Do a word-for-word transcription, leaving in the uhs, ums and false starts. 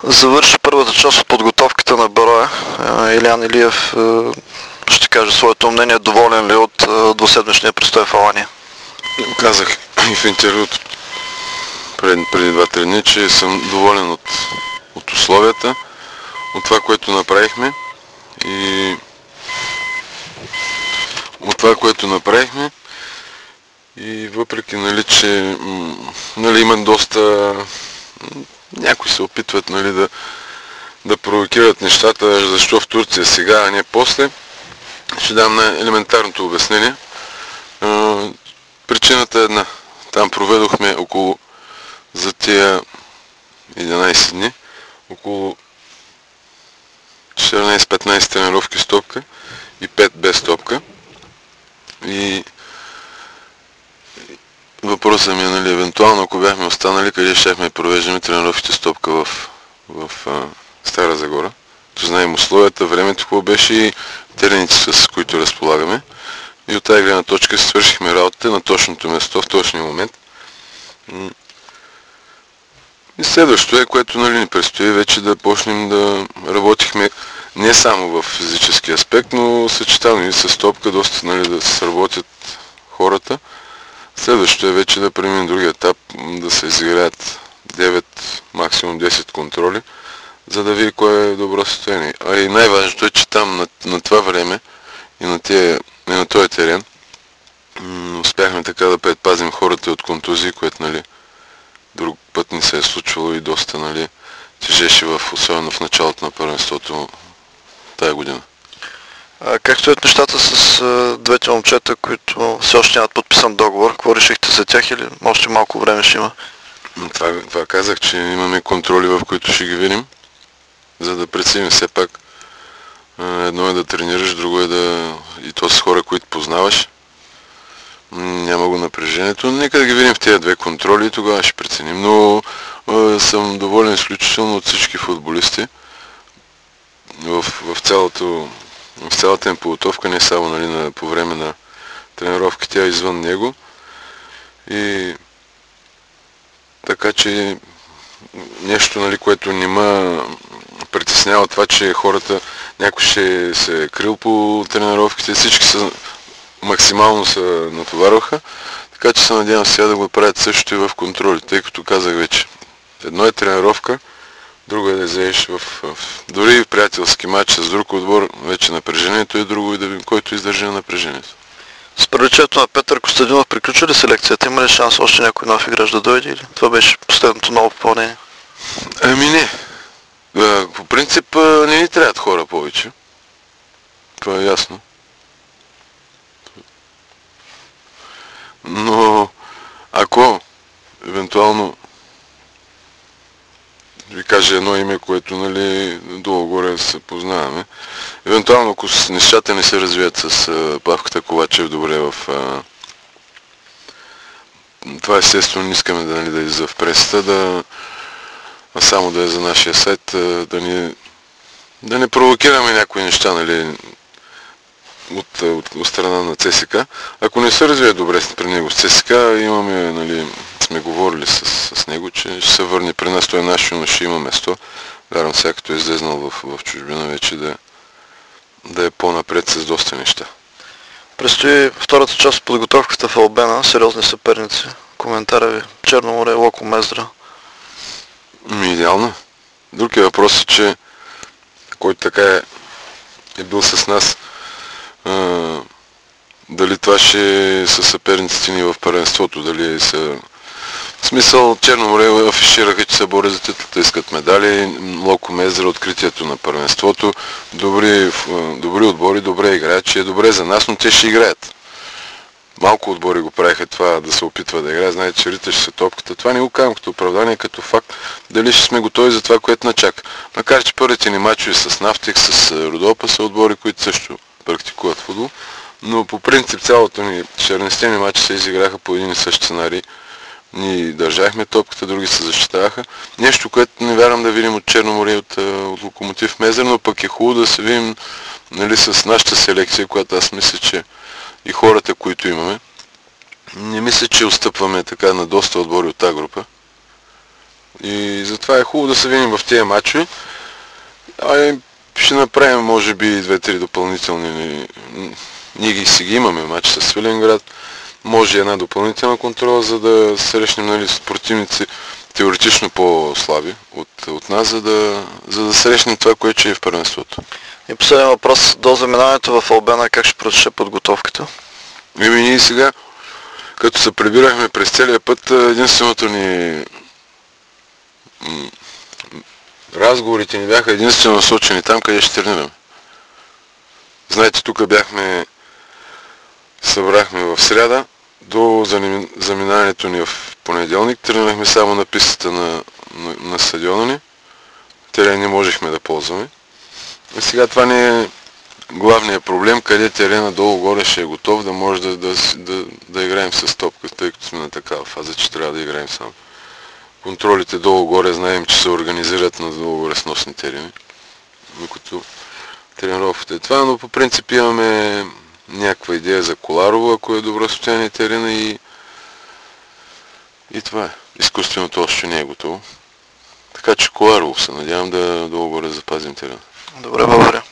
завърши първата част от подготовката на Берое. Илиян Илиев ще каже своето мнение, доволен ли от двуседмичния престой в Алания? Казах и в интервюто пред, преди два-три дни, че съм доволен от, от условията, от това, което направихме и от това, което направихме и въпреки, нали, че нали, има доста... Някои се опитват, нали, да, да провокират нещата, защо в Турция сега, а не после. Ще дам на елементарното обяснение. Причината е една. Там проведохме около, за тия единайсет дни, около четиринайсет-петнайсет тренировки с топка и пет без топка. И въпросът ми е, нали, евентуално, ако бяхме останали, къде щяхме провеждаме тренировките с топка в, в а, Стара Загора. То знаем условията, времето какво беше и терените, с които разполагаме. И от тази гледна точка си свършихме работата на точното место, в точния момент. И следващото е, което, нали, ни предстои вече да почнем да работихме не само в физически аспект, но съчетано и с топка, доста, нали, да се сработят хората. Следващото е вече да преминем другия етап, да се изиграят девет, максимум десет контроли, за да види кое е добро състояние. А и най-важното е, че там на, на това време и на, тия, и на този терен успяхме така да предпазим хората от контузии, което, нали, друг път ни се е случвало и доста, нали, тежеше, в, особено в началото на първенството тая година. А как стоят нещата с а, двете момчета, които все още нямат подписан договор? Какво решихте за тях или още малко време ще има? Това, това казах, че имаме контроли, в които ще ги видим, за да преценим все пак. Едно е да тренираш, друго е да... и то с хора, които познаваш. Няма го напрежението. Нека да ги видим в тези две контроли и тогава ще преценим. Но а, съм доволен изключително от всички футболисти в, в, цялото, в цялата им подготовка, не само, нали, на, по време на тренировките, а извън него. И така че нещо, нали, което не ме притеснява това, че хората, някой ще се е крил по тренировките, всички са максимално се натоварваха, така че се надявам сега да го правят също и в контроли, тъй като казах вече. Едно е тренировка, друго е да вземеш в, в дори в приятелски матч с друг отбор, вече напрежението и друго и да видим който издържи на напрежението. С привличането на Петър Костадинов приключи ли селекцията? Има ли шанс още някой нов играч да дойде или това беше последното ново попълнение? Ами не. По принцип не ни трябват хора повече. Това е ясно. Но ако евентуално ви кажа едно име, което, нали, долу-горе се познаваме, евентуално ако нещата не се развият с а, Павката Ковачев добре в... А, това естествено не искаме да, нали, да излиза в пресата, да, а само да е за нашия сайт, а, да, ни, да не провокираме някои неща, нали, От, от, от страна на ЦСК. Ако не се развие добре при него с ЦСК, имаме, нали, сме говорили с, с него, че ще се върне при нас, той е наш, но ще има место. Вярвам сега, като е излезнал в, в чужбина вече да, да е по-напред с доста неща. Предстои втората част от подготовката в Албена, сериозни съперници. Коментара ви, Черно море, Локо Мездра. Ми, идеално. Друг е въпросът, че който така е, е бил с нас, А, дали това ще са съперниците ни в първенството, дали са... В смисъл, Черно море афишираха, че се борят за титлата, искат медали, Локо Мездра откритието на първенството, добри, добри отбори, добре играят, е добре за нас, но те ще играят. Малко отбори го правиха това да се опитва да играе, знаете, че риташе се топката. Това не го казвам като оправдание, като факт, дали ще сме готови за това, което начака. Макар че първите ни мачове с Нафтик, с Родопа са отбори, които също практикуват футбол, но по принцип цялото ни четиринайсетте ни мача се изиграха по един и същ сценарий. Ние държахме топката, други се защитаваха. Нещо, което не вярвам да видим от Черно море, от, от Локомотив Мездра, но пък е хубаво да се видим, нали, с нашата селекция, която аз мисля, че и хората, които имаме. Не мисля, че отстъпваме така на доста отбори от тази група. И затова е хубаво да се видим в тези матчове. А ще направим може би две-три допълнителни. Ние ги си ги имаме матч с Свиленград. Може една допълнителна контрола, за да срещнем, нали, с противници теоретично по-слаби от, от нас, за да, за да срещнем това, което е в първенството. И последен въпрос, до заминаването в Албена, как ще протече подготовката? Еми ние сега, като се прибирахме през целия път, единственото ни разговорите ни бяха единствено насочени там, къде ще тренираме. Знаете, тук бяхме, събрахме в сряда, до заминаването ни в понеделник, тренирахме само на пистата на, на, на стадиона ни. Терен не можехме да ползваме. И сега това не е главният проблем, къде терена долу-горе ще е готов, да може да, да, да, да играем с топка, тъй като сме на такава фаза, че трябва да играем само. Контролите долу-горе знаем, че се организират на долу-горе сносни терени, докато тренировката е това, но по принцип имаме някаква идея за Коларово, ако е добро състояние терена, и, и това е. Изкуственото още не е готово. Така че Коларово се надявам да долу-горе запазим терена. Добре, благодаря.